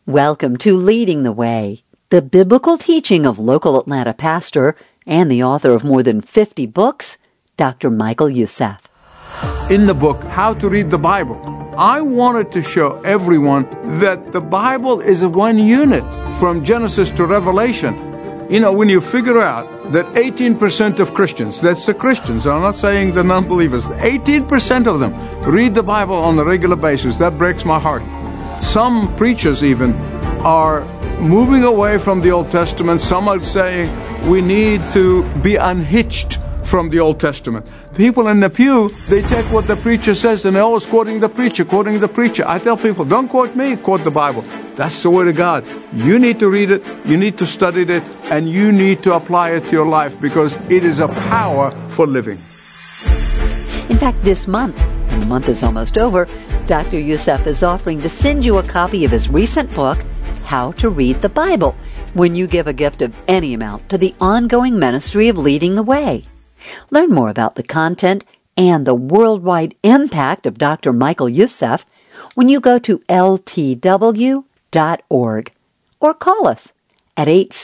Welcome to Leading the Way, the biblical teaching of local Atlanta pastor and the author of more than 50 books, Dr. Michael Youssef. In the book, How to Read the Bible, I wanted to show everyone that the Bible is one unit from Genesis to Revelation. You know, when you figure out that 18% of Christians, that's the Christians, I'm not saying the non-believers, 18% of them read the Bible on a regular basis. That breaks my heart. Some preachers even are moving away from the Old Testament. Some are saying we need to be unhitched from the Old Testament. People in the pew, they take what the preacher says and they're always quoting the preacher. I tell people, don't quote me, quote the Bible. That's the Word of God. You need to read it, you need to study it, and you need to apply it to your life because it is a power for living. In fact, this month, and the month is almost over, Dr. Youssef is offering to send you a copy of his recent book, How to Read the Bible, when you give a gift of any amount to the ongoing ministry of Leading the Way. Learn more about the content and the worldwide impact of Dr. Michael Youssef when you go to ltw.org or call us at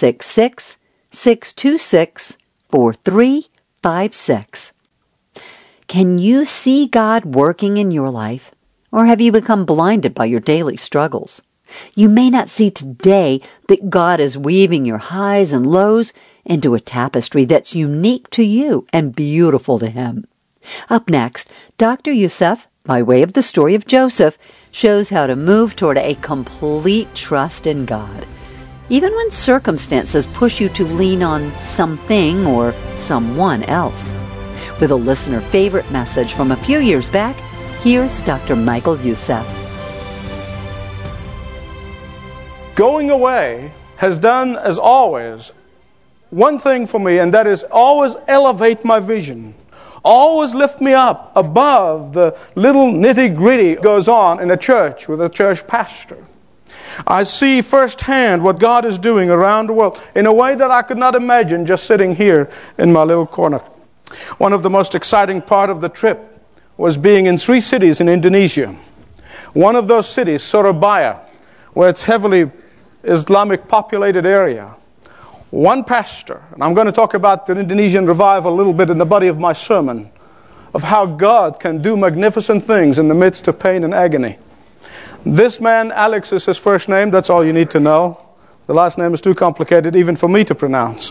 866-626-4356. Can you see God working in your life, or have you become blinded by your daily struggles? You may not see today that God is weaving your highs and lows into a tapestry that's unique to you and beautiful to Him. Up next, Dr. Youssef, by way of the story of Joseph, shows how to move toward a complete trust in God, even when circumstances push you to lean on something or someone else. With a listener favorite message from a few years back, here's Dr. Michael Youssef. Going away has done, as always, one thing for me, and that is always elevate my vision. Always lift me up above the little nitty-gritty goes on in a church with a church pastor. I see firsthand what God is doing around the world in a way that I could not imagine just sitting here in my little corner. One of the most exciting part of the trip was being in 3 cities in Indonesia. One of those cities, Surabaya, where it's heavily Islamic populated area. One pastor, and I'm going to talk about the Indonesian revival a little bit in the body of my sermon, of how God can do magnificent things in the midst of pain and agony. This man, Alex is his first name, that's all you need to know. The last name is too complicated even for me to pronounce.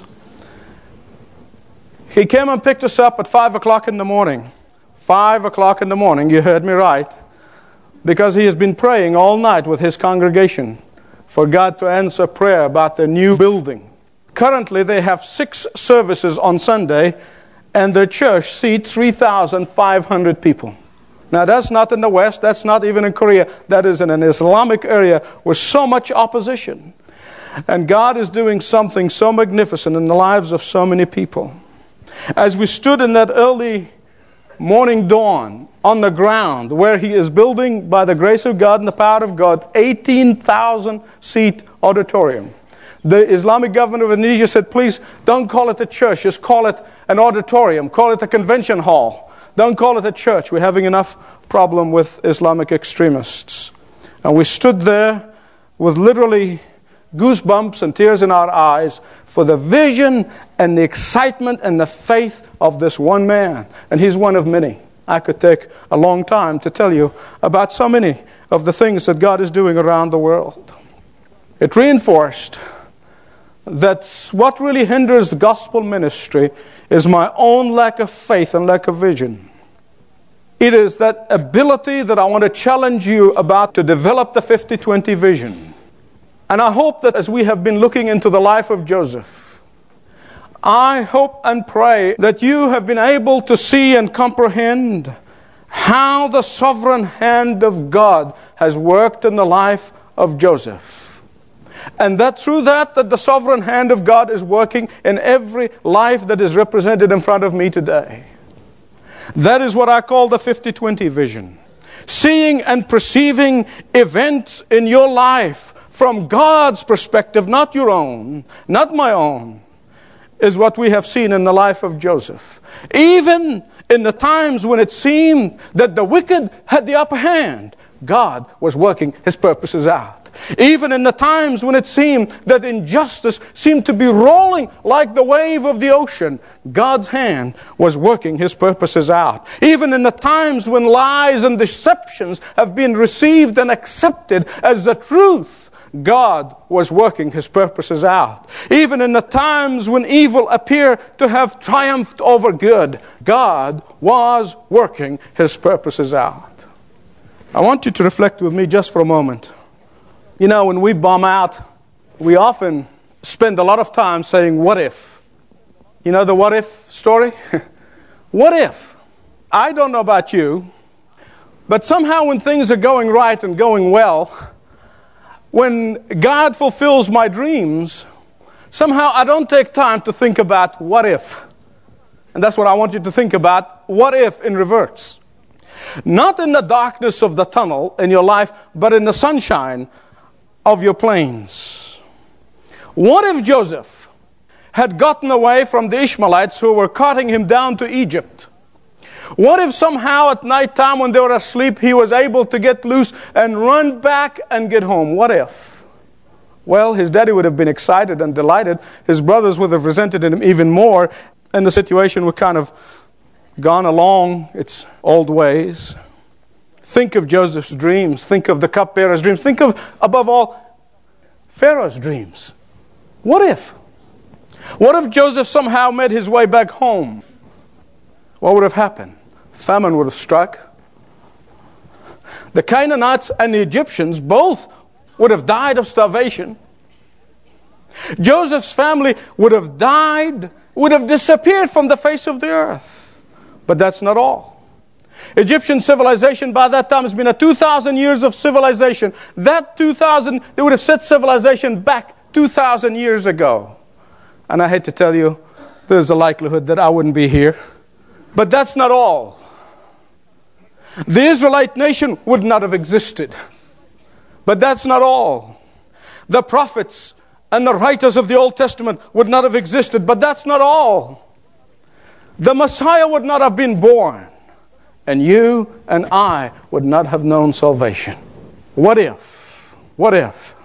He came and picked us up at 5 o'clock in the morning. 5 o'clock in the morning, you heard me right. Because he has been praying all night with his congregation for God to answer prayer about the new building. Currently, they have 6 services on Sunday, and their church seats 3,500 people. Now, that's not in the West, that's not even in Korea. That is in an Islamic area with so much opposition. And God is doing something so magnificent in the lives of so many people. As we stood in that early morning dawn on the ground where He is building, by the grace of God and the power of God, 18,000 seat auditorium. The Islamic government of Indonesia said, please don't call it a church, just call it an auditorium, call it a convention hall. Don't call it a church. We're having enough problem with Islamic extremists. And we stood there with literally goosebumps and tears in our eyes for the vision and the excitement and the faith of this one man. And he's one of many. I could take a long time to tell you about so many of the things that God is doing around the world. It reinforced that what really hinders the gospel ministry is my own lack of faith and lack of vision. It is that ability that I want to challenge you about to develop the 50-20 vision. And I hope that as we have been looking into the life of Joseph, I hope and pray that you have been able to see and comprehend how the sovereign hand of God has worked in the life of Joseph. And that through that the sovereign hand of God is working in every life that is represented in front of me today. That is what I call the 50-20 vision. Seeing and perceiving events in your life from God's perspective, not your own, not my own, is what we have seen in the life of Joseph. Even in the times when it seemed that the wicked had the upper hand, God was working His purposes out. Even in the times when it seemed that injustice seemed to be rolling like the wave of the ocean, God's hand was working His purposes out. Even in the times when lies and deceptions have been received and accepted as the truth, God was working His purposes out. Even in the times when evil appeared to have triumphed over good, God was working His purposes out. I want you to reflect with me just for a moment. You know, when we bomb out, we often spend a lot of time saying, what if? You know the what if story? What if? I don't know about you, but somehow when things are going right and going well, when God fulfills my dreams, somehow I don't take time to think about what if. And that's what I want you to think about, what if in reverse. Not in the darkness of the tunnel in your life, but in the sunshine of your plains. What if Joseph had gotten away from the Ishmaelites who were carting him down to Egypt? What if somehow at night time when they were asleep, he was able to get loose and run back and get home? What if? Well, his daddy would have been excited and delighted. His brothers would have resented him even more, and the situation would kind of gone along its old ways. Think of Joseph's dreams. Think of the cupbearer's dreams. Think of, above all, Pharaoh's dreams. What if? What if Joseph somehow made his way back home? What would have happened? Famine would have struck. The Canaanites and the Egyptians both would have died of starvation. Joseph's family would have died, would have disappeared from the face of the earth. But that's not all. Egyptian civilization by that time has been a 2,000 years of civilization. That 2,000, they would have set civilization back 2,000 years ago. And I hate to tell you, there's a likelihood that I wouldn't be here. But that's not all. The Israelite nation would not have existed. But that's not all. The prophets and the writers of the Old Testament would not have existed. But that's not all. The Messiah would not have been born. And you and I would not have known salvation. What if? What if?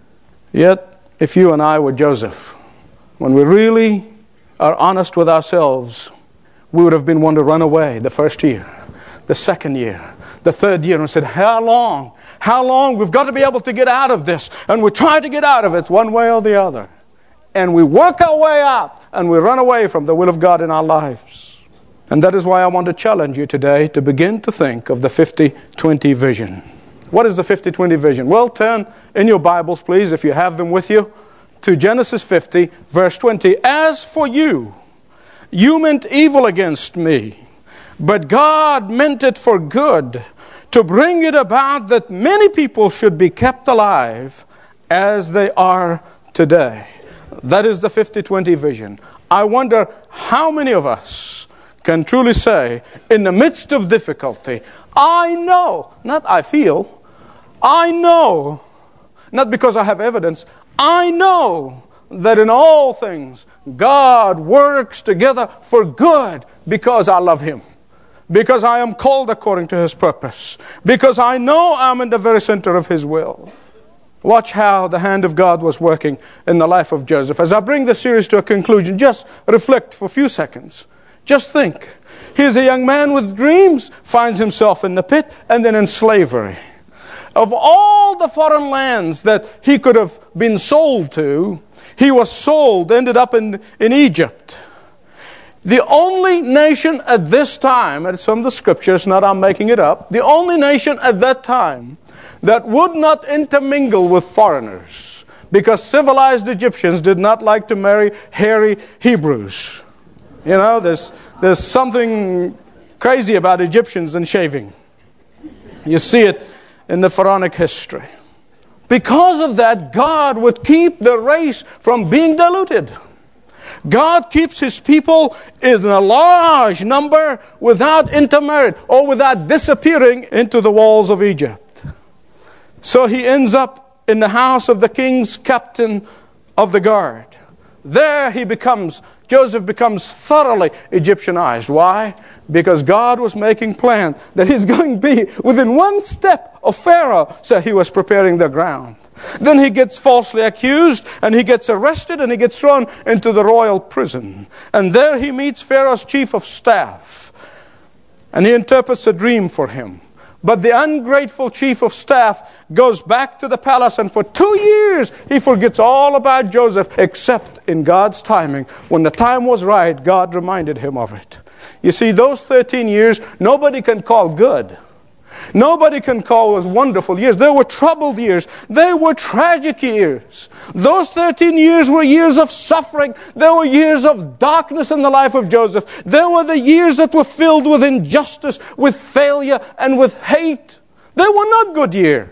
Yet, if you and I were Joseph, when we really are honest with ourselves, we would have been one to run away the first year, the second year, the third year, and said, how long? How long? We've got to be able to get out of this. And we try to get out of it one way or the other. And we work our way out, and we run away from the will of God in our lives. And that is why I want to challenge you today to begin to think of the 50-20 vision. What is the 50-20 vision? Well, turn in your Bibles, please, if you have them with you, to Genesis 50, verse 20. As for you, you meant evil against me, but God meant it for good, to bring it about that many people should be kept alive as they are today. That is the 50-20 vision. I wonder how many of us can truly say, in the midst of difficulty, I know, not I feel, I know, not because I have evidence, I know that in all things God works together for good because I love Him, because I am called according to His purpose, because I know I'm in the very center of His will. Watch how the hand of God was working in the life of Joseph. As I bring this series to a conclusion, just reflect for a few seconds. Just think. Here's a young man with dreams, finds himself in the pit and then in slavery. Of all the foreign lands that he could have been sold to, he was sold, ended up in Egypt. The only nation at this time, and some of the scriptures, not I'm making it up, the only nation at that time that would not intermingle with foreigners, because civilized Egyptians did not like to marry hairy Hebrews. You know, there's something crazy about Egyptians and shaving. You see it in the pharaonic history. Because of that, God would keep the race from being diluted. God keeps His people in a large number without intermarriage or without disappearing into the walls of Egypt. So he ends up in the house of the king's captain of the guard. there Joseph becomes thoroughly Egyptianized. Why? Because God was making plans that he's going to be within one step of Pharaoh, so he was preparing the ground. Then he gets falsely accused, and he gets arrested, and he gets thrown into the royal prison. And there he meets Pharaoh's chief of staff, and he interprets a dream for him. But the ungrateful chief of staff goes back to the palace, and for 2 years he forgets all about Joseph, except in God's timing. When the time was right, God reminded him of it. You see, those 13 years, nobody can call good. Nobody can call those wonderful years. They were troubled years. They were tragic years. Those 13 years were years of suffering. They were years of darkness in the life of Joseph. They were the years that were filled with injustice, with failure, and with hate. They were not good years.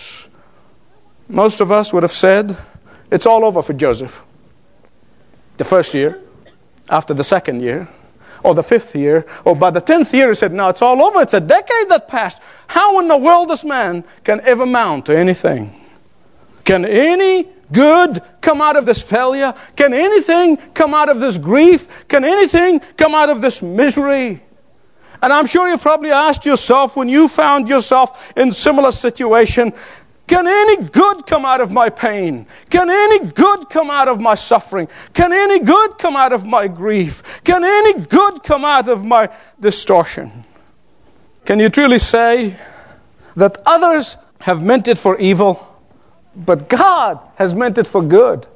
Most of us would have said, it's all over for Joseph. The first year, after the second year, or the 5th year, or by the 10th year, he said, no, it's all over. It's a decade that passed. How in the world this man can ever mount to anything? Can any good come out of this failure? Can anything come out of this grief? Can anything come out of this misery? And I'm sure you probably asked yourself when you found yourself in similar situation, can any good come out of my pain? Can any good come out of my suffering? Can any good come out of my grief? Can any good come out of my distortion? Can you truly say that others have meant it for evil, but God has meant it for good?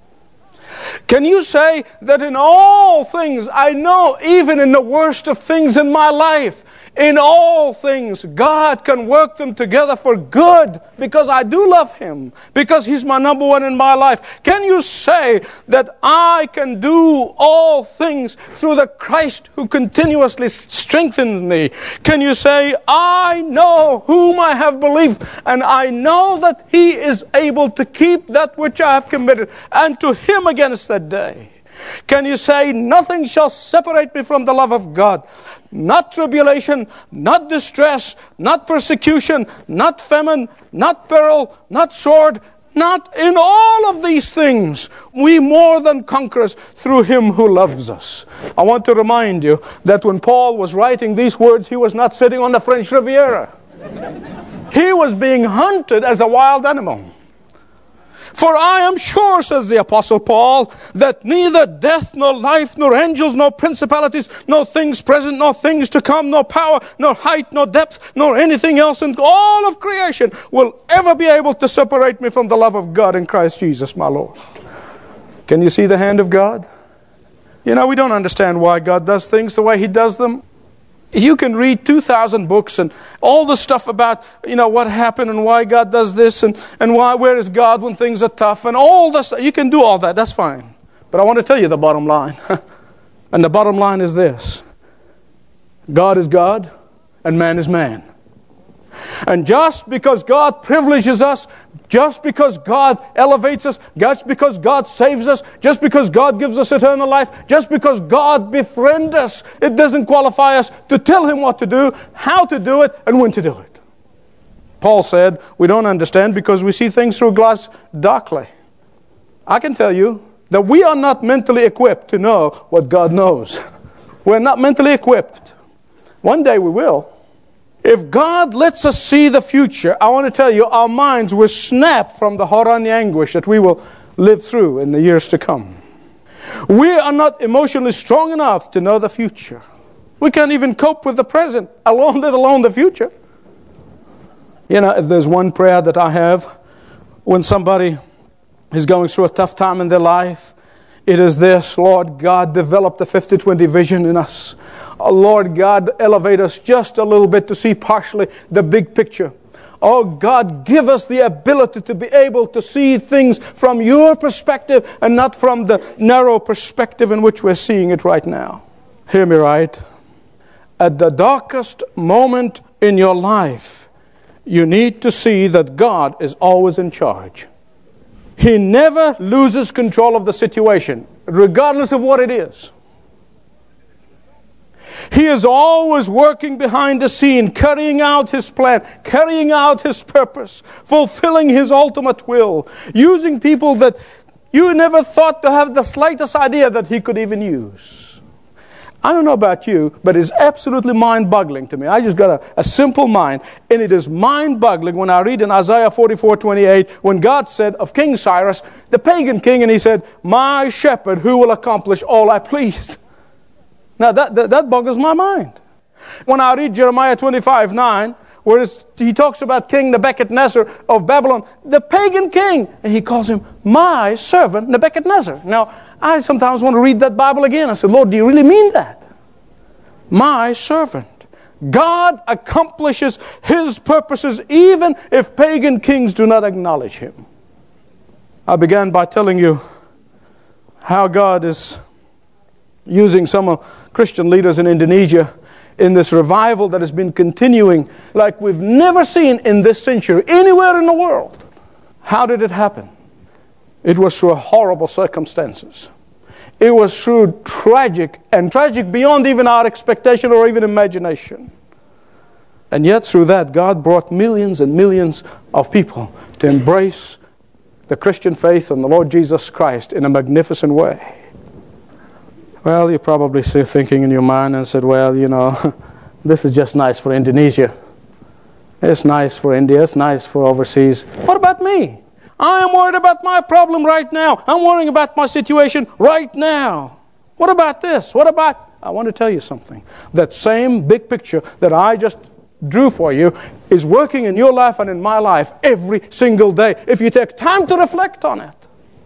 Can you say that in all things, I know even in the worst of things in my life, in all things, God can work them together for good because I do love Him, because He's my number one in my life? Can you say that I can do all things through the Christ who continuously strengthens me? Can you say, I know whom I have believed, and I know that He is able to keep that which I have committed, and to Him against that day? Can you say, nothing shall separate me from the love of God? Not tribulation, not distress, not persecution, not famine, not peril, not sword, not in all of these things. We more than conquerors through Him who loves us. I want to remind you that when Paul was writing these words, he was not sitting on the French Riviera. He was being hunted as a wild animal. For I am sure, says the Apostle Paul, that neither death, nor life, nor angels, nor principalities, nor things present, nor things to come, nor power, nor height, nor depth, nor anything else in all of creation will ever be able to separate me from the love of God in Christ Jesus, my Lord. Can you see the hand of God? You know, we don't understand why God does things the way He does them. You can read 2,000 books and all the stuff about, what happened and why God does this and where is God when things are tough and all this. You can do all that. That's fine. But I want to tell you the bottom line. And the bottom line is this. God is God and man is man. And just because God privileges us, just because God elevates us, just because God saves us, just because God gives us eternal life, just because God befriends us, it doesn't qualify us to tell Him what to do, how to do it, and when to do it. Paul said, we don't understand because we see things through glass darkly. I can tell you that we are not mentally equipped to know what God knows. We're not mentally equipped. One day we will. If God lets us see the future, I want to tell you, our minds will snap from the horror and the anguish that we will live through in the years to come. We are not emotionally strong enough to know the future. We can't even cope with the present, let alone the future. If there's one prayer that I have when somebody is going through a tough time in their life, it is this: Lord God, develop the 50-20 vision in us. Lord God, elevate us just a little bit to see partially the big picture. Oh God, give us the ability to be able to see things from your perspective and not from the narrow perspective in which we're seeing it right now. Hear me right. At the darkest moment in your life, you need to see that God is always in charge. He never loses control of the situation, regardless of what it is. He is always working behind the scene, carrying out His plan, carrying out His purpose, fulfilling His ultimate will, using people that you never thought to have the slightest idea that He could even use. I don't know about you, but it's absolutely mind-boggling to me. I just got a simple mind, and it is mind-boggling when I read in Isaiah 44:28, when God said of King Cyrus, the pagan king, and He said, "My shepherd who will accomplish all I please." Now that boggles my mind. When I read Jeremiah 25:9, where he talks about King Nebuchadnezzar of Babylon, the pagan king, and he calls him my servant Nebuchadnezzar. Now, I sometimes want to read that Bible again. I said, Lord, do you really mean that? My servant. God accomplishes His purposes even if pagan kings do not acknowledge Him. I began by telling you how God is using some Christian leaders in Indonesia in this revival that has been continuing like we've never seen in this century, anywhere in the world. How did it happen? It was through horrible circumstances. It was through tragic beyond even our expectation or even imagination. And yet through that, God brought millions and millions of people to embrace the Christian faith and the Lord Jesus Christ in a magnificent way. Well, you're probably still thinking in your mind and said, well, this is just nice for Indonesia. It's nice for India. It's nice for overseas. What about me? I am worried about my problem right now. I'm worrying about my situation right now. What about this? I want to tell you something. That same big picture that I just drew for you is working in your life and in my life every single day, if you take time to reflect on it.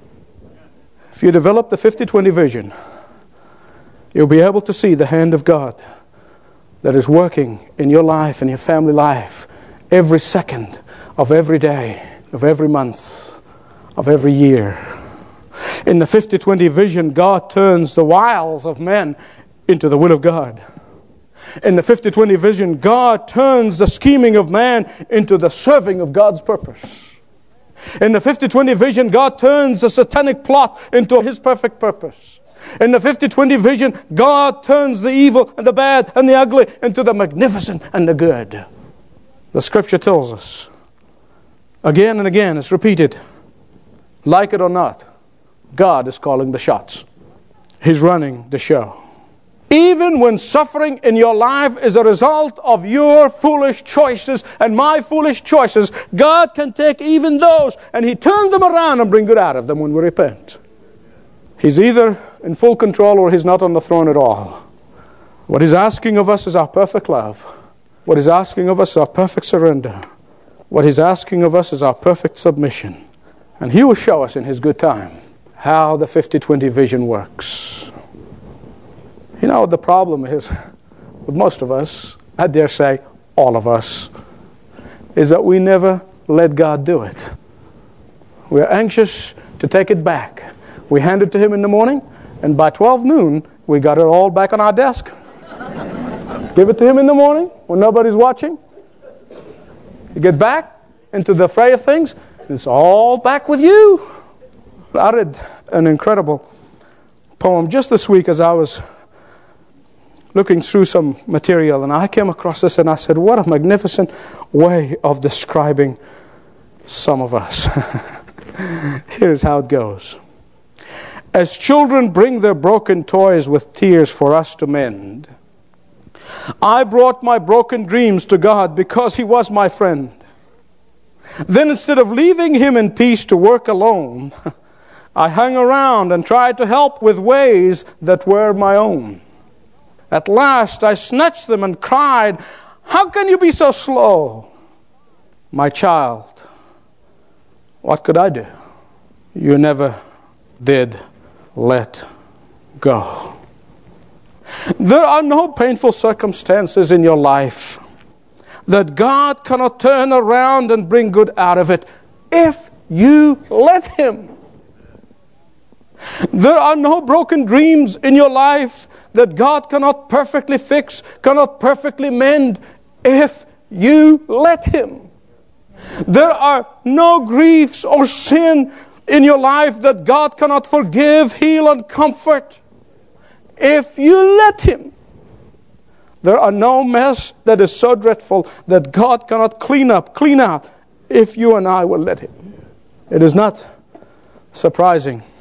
If you develop the 50-20 vision, you'll be able to see the hand of God that is working in your life and your family life every second of every day, of every month, of every year. In the 50-20 vision, God turns the wiles of men into the will of God. In the 50-20 vision, God turns the scheming of man into the serving of God's purpose. In the 50-20 vision, God turns the satanic plot into His perfect purpose. In the 50-20 vision, God turns the evil and the bad and the ugly into the magnificent and the good. The Scripture tells us, again and again, it's repeated, like it or not, God is calling the shots. He's running the show. Even when suffering in your life is a result of your foolish choices and my foolish choices, God can take even those and He turns them around and bring good out of them when we repent. He's either in full control or He's not on the throne at all. What He's asking of us is our perfect love. What He's asking of us is our perfect surrender. What He's asking of us is our perfect submission. And He will show us in His good time how the 50-20 vision works. You know what the problem is with most of us, I dare say all of us, is that we never let God do it. We're anxious to take it back. We hand it to Him in the morning, and by 12 noon, we got it all back on our desk. Give it to Him in the morning when nobody's watching. You get back into the fray of things, and it's all back with you. I read an incredible poem just this week as I was looking through some material, and I came across this and I said, what a magnificent way of describing some of us. Here's how it goes. As children bring their broken toys with tears for us to mend, I brought my broken dreams to God because He was my friend. Then instead of leaving Him in peace to work alone, I hung around and tried to help with ways that were my own. At last I snatched them and cried, "How can you be so slow?" My child, what could I do? You never did let go. There are no painful circumstances in your life that God cannot turn around and bring good out of it if you let Him. There are no broken dreams in your life that God cannot perfectly fix, cannot perfectly mend if you let Him. There are no griefs or sin in your life that God cannot forgive, heal, and comfort if you let Him. There are no mess that is so dreadful that God cannot clean out if you and I will let Him. It is not surprising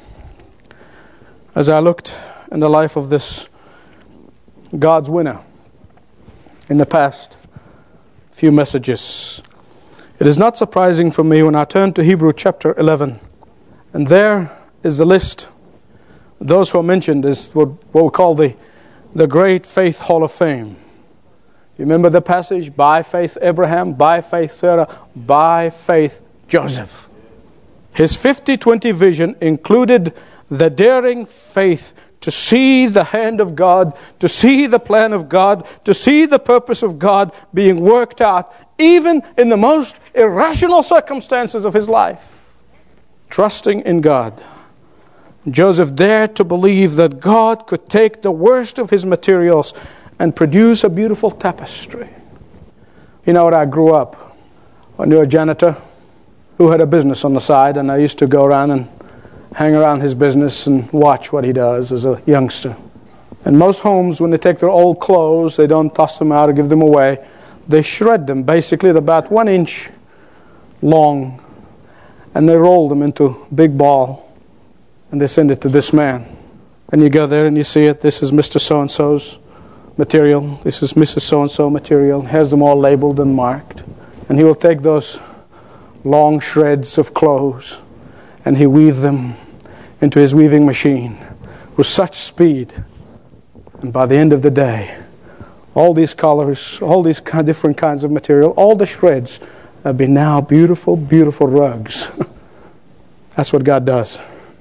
as I looked in the life of this God's winner in the past few messages, it is not surprising for me when I turn to Hebrew chapter 11, and there is the list. Those who are mentioned is what we call the Great Faith Hall of Fame. You remember the passage? By faith Abraham, by faith Sarah, by faith Joseph. His 50-20 vision included the daring faith to see the hand of God, to see the plan of God, to see the purpose of God being worked out, even in the most irrational circumstances of his life. Trusting in God. Joseph dared to believe that God could take the worst of his materials and produce a beautiful tapestry. You know, when I grew up, I knew a janitor who had a business on the side, and I used to go around and hang around his business and watch what he does as a youngster. And most homes, when they take their old clothes, they don't toss them out or give them away. They shred them, basically, at about 1 inch long, and they roll them into a big ball, and they send it to this man. And you go there and you see it. This is Mr. So-and-so's material. This is Mrs. So-and-so material. Has them all labeled and marked. And he will take those long shreds of clothes and he weave them into his weaving machine with such speed. And by the end of the day, all these colors, all these different kinds of material, all the shreds have been now beautiful, beautiful rugs. That's what God does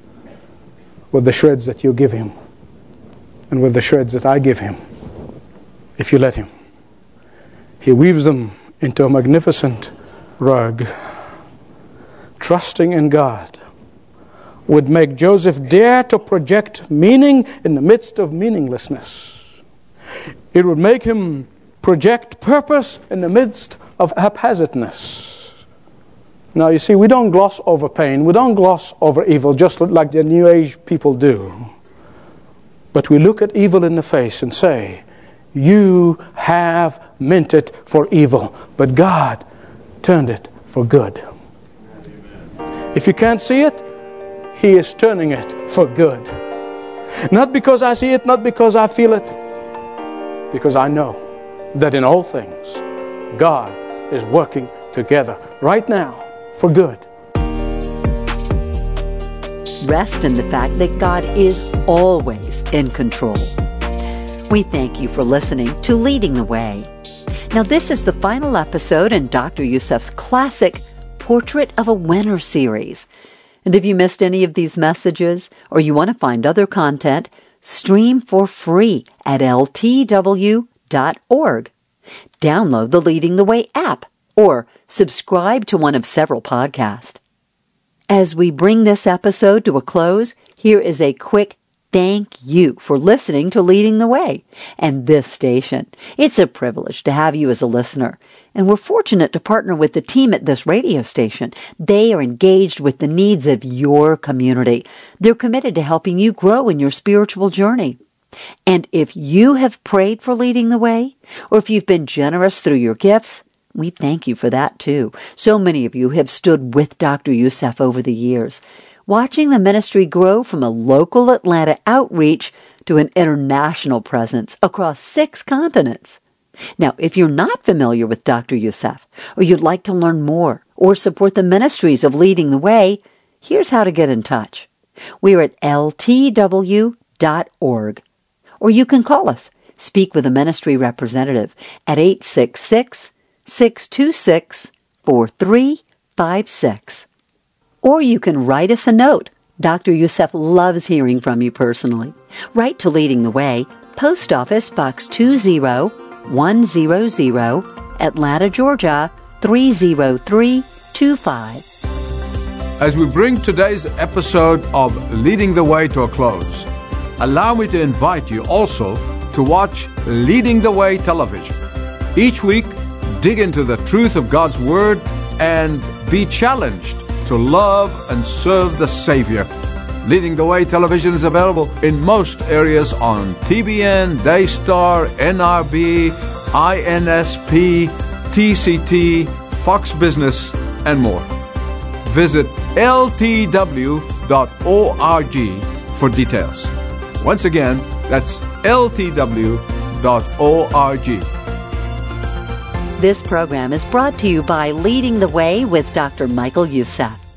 with the shreds that you give him and with the shreds that I give him, if you let him. He weaves them into a magnificent rug. Trusting in God would make Joseph dare to project meaning in the midst of meaninglessness. It would make him project purpose in the midst of haphazardness. Now, you see, we don't gloss over pain. We don't gloss over evil just like the New Age people do. But we look at evil in the face and say, you have meant it for evil, but God turned it for good. If you can't see it, he is turning it for good. Not because I see it, not because I feel it, because I know that in all things, God is working together right now for good. Rest in the fact that God is always in control. We thank you for listening to Leading the Way. Now, this is the final episode in Dr. Youssef's classic Portrait of a Winner series. And if you missed any of these messages or you want to find other content, stream for free at ltw.org. Download the Leading the Way app or subscribe to one of several podcasts. As we bring this episode to a close, here is a quick thank you for listening to Leading the Way and this station. It's a privilege to have you as a listener, and we're fortunate to partner with the team at this radio station. They are engaged with the needs of your community. They're committed to helping you grow in your spiritual journey. And if you have prayed for Leading the Way, or if you've been generous through your gifts, we thank you for that too. So many of you have stood with Dr. Youssef over the years, watching the ministry grow from a local Atlanta outreach to an international presence across 6 continents. Now, if you're not familiar with Dr. Youssef, or you'd like to learn more or support the ministries of Leading the Way, here's how to get in touch. We're at ltw.org. Or you can call us, speak with a ministry representative at 866-626-4356. Or you can write us a note. Dr. Youssef loves hearing from you personally. Write to Leading the Way, Post Office Box 20100, Atlanta, Georgia 30325. As we bring today's episode of Leading the Way to a close, allow me to invite you also to watch Leading the Way television. Each week, dig into the truth of God's Word and be challenged to love and serve the Savior. Leading the Way television is available in most areas on TBN, Daystar, NRB, INSP, TCT, Fox Business, and more. Visit ltw.org for details. Once again, that's ltw.org. This program is brought to you by Leading the Way with Dr. Michael Youssef.